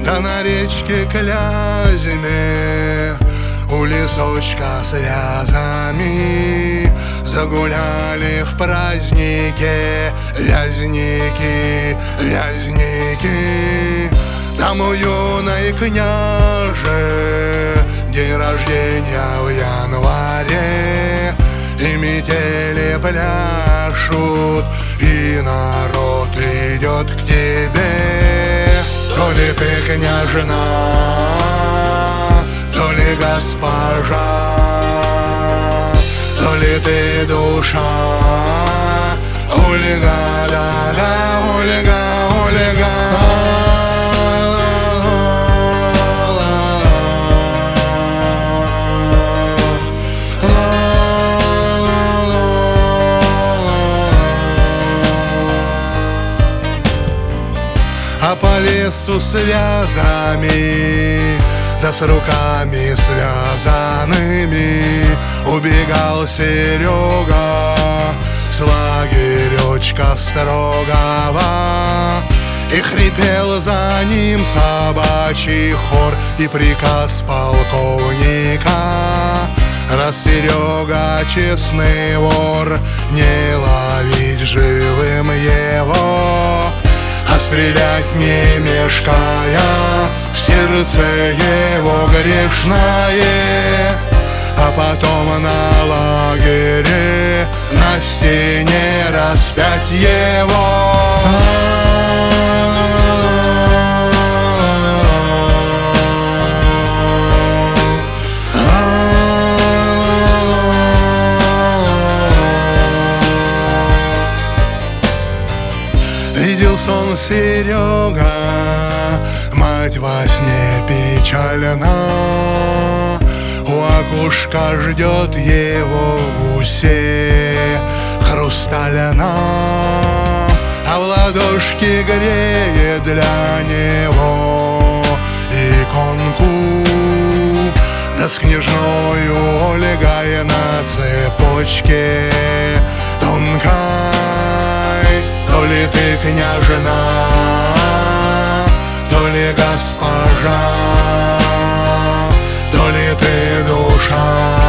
Да на речке Клязьме у лесочка с вязами загуляли в празднике вязники, вязники. Там у юной княже день рождения в январе, и метели пляшут, и народ идет к тебе. То ли ты княжна, то ли госпожа, то ли ты душа, Ольга, да, Ольга, Ольга. А по лесу с вязами, да с руками связанными, убегал Серега с лагеречка строгого. И хрипел за ним собачий хор и приказ полковника: раз Серега честный вор, не ловить живым его, а стрелять не мешкая в сердце его грешное. А потом на лагере на стене распять его. Видел сон Серега, мать во сне печальна, у окошка ждет его в гусе хрустальна, а в ладошке греет для него иконку, да с княжною Ольгой на цепочке тонкой. То ли ты княжна, то ли госпожа, то ли ты душа,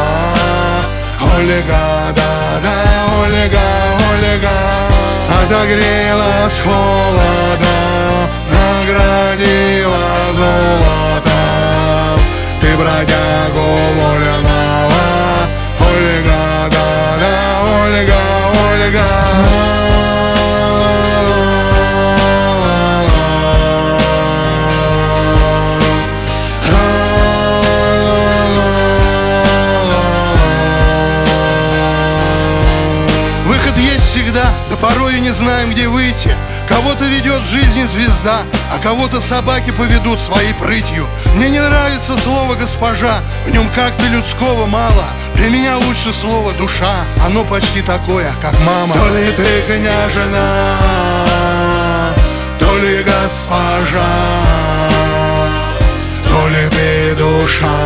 Ольга, да, Ольга, Ольга. Отогрела с холода, наградила золотом ты бродягу вольного, Ольга, да, Ольга, Ольга. Всегда, да порой и не знаем, где выйти. Кого-то ведет в жизни звезда, а кого-то собаки поведут своей прытью. Мне не нравится слово «госпожа», в нем как-то людского мало. Для меня лучше слово «душа», оно почти такое, как мама. То ли ты княжна, то ли госпожа, то ли ты душа,